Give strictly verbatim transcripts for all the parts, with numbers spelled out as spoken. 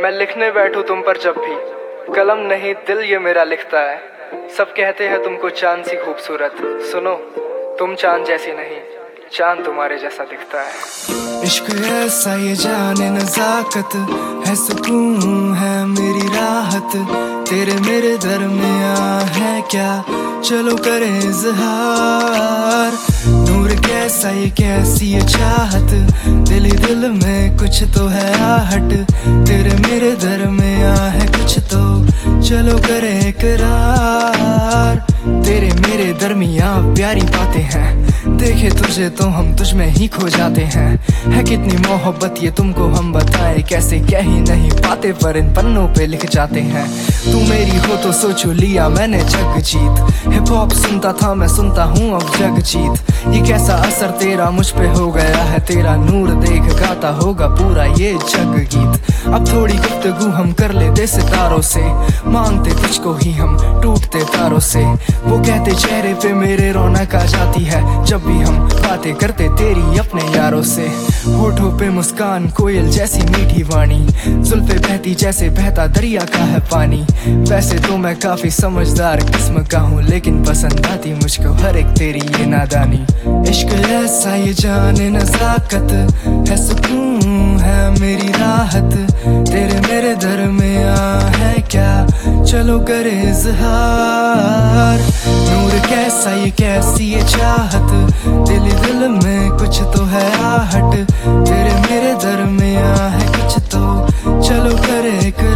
मैं लिखने बैठूं तुम पर जब भी, कलम नहीं दिल ये मेरा लिखता है। सब कहते हैं तुमको चांद सी खूबसूरत, सुनो तुम चांद जैसी नहीं, चांद तुम्हारे जैसा दिखता है। इश्क ऐसा ये जाने नजाकत है, सुकून है मेरी राहत, तेरे मेरे दरमियां है क्या, चलो करें इजहार। नूर कैसा ये कैसी ये चाहत, दिल ही दिल में कुछ तो है आहट, तेरे मेरे दरमियां है कुछ तो, चलो करें इकरार। तेरे मेरे दरमियां प्यारी बातें हैं, देखे तुझे तो हम तुझ में ही खो जाते हैं। है कितनी मोहब्बत ये तुमको हम बताए, कैसे कह ही नहीं पाते पर इन पन्नों पे लिख जाते हैं। तू मेरी हो तो सोचो लिया मैंने जग जीत, हिप हॉप सुनता था मैं सुनता हूँ अब जग जीत। ये कैसा असर तेरा मुझ पे हो गया है, तेरा नूर देख गाता होगा पूरा ये जग गीत। अब थोड़ी गुफ्तगू हम कर लेते सितारों से, मांगते तुझको ही हम टूटते तारों से। वो कहते चेहरे पे मेरे रौनक आ जाती है जब भी हम बातें करते तेरी अपने यारों से। होठों पे मुस्कान कोयल जैसी मीठी वाणी, जुल्फे बहती जैसे बहता दरिया का है पानी। वैसे तो मैं काफी समझदार किस्म का हूँ, लेकिन पसंद आती मुझको हर एक तेरी ये नादानी। इश्क ऐसा ये जाने नजाकत है, सुकून है मेरी राहत, तेरे मेरे दरमियां है क्या, चलो करे इजहार। नूर कैसा ये कैसी ये चाहत, दिल दिल में कुछ तो है आहट, तेरे मेरे दरमियां है कुछ तो, चलो करे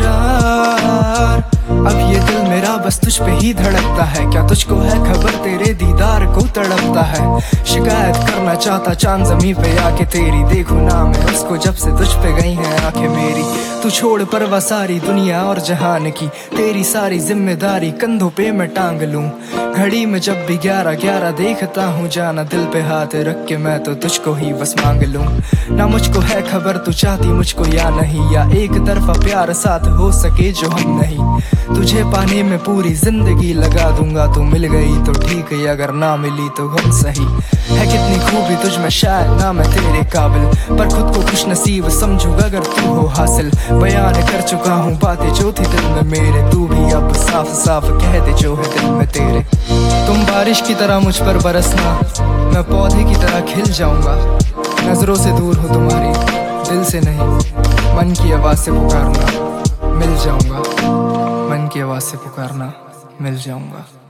इकरार। अब ये दिल मेरा बस तुझ पे ही धड़कता है, क्या तुझको है खबर तेरे दीदार को तड़पता है। शिकायत करना चाहता चांद ज़मीं पे आके तेरी, देखूं ना मैं उसको जब से तुझ पे गई हैं आंखें मेरी। तू छोड़ परवा सारी दुनिया और जहान की, तेरी सारी जिम्मेदारी कंधों पे मैं टांग लूं। घड़ी में जब भी ग्यारह ग्यारह देखता हूँ जाना, दिल पे हाथ रख के मैं तो तुझको ही बस मांग लूं। ना मुझको है खबर तू चाहती मुझको या नहीं, या एक तरफा प्यार साथ हो सके जो हम नहीं। तुझे पाने में पूरी जिंदगी लगा दूंगा, तू मिल गई तो ठीक है अगर ना मिली तो गम सही। है कितनी खूबी तुझ में शायद ना मैं तेरे काबिल, पर खुद को खुश नसीब समझूंगा अगर तू हो हासिल। बयान कर चुका हूँ बातें जो थी दिल में मेरे, तू भी अब साफ साफ कह दे जो है दिल में तेरे। तुम बारिश की तरह मुझ पर बरसना, मैं पौधे की तरह खिल जाऊंगा। नजरों से दूर हो तुम्हारी, दिल से नहीं, मन की आवाज से पुकारना मिल जाऊंगा, मन की आवाज से पुकारना मिल जाऊंगा।